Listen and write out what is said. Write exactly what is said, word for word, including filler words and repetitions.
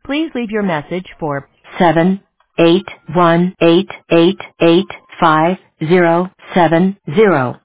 Please leave your message for seven eight one eight eight eight five zero seven zero.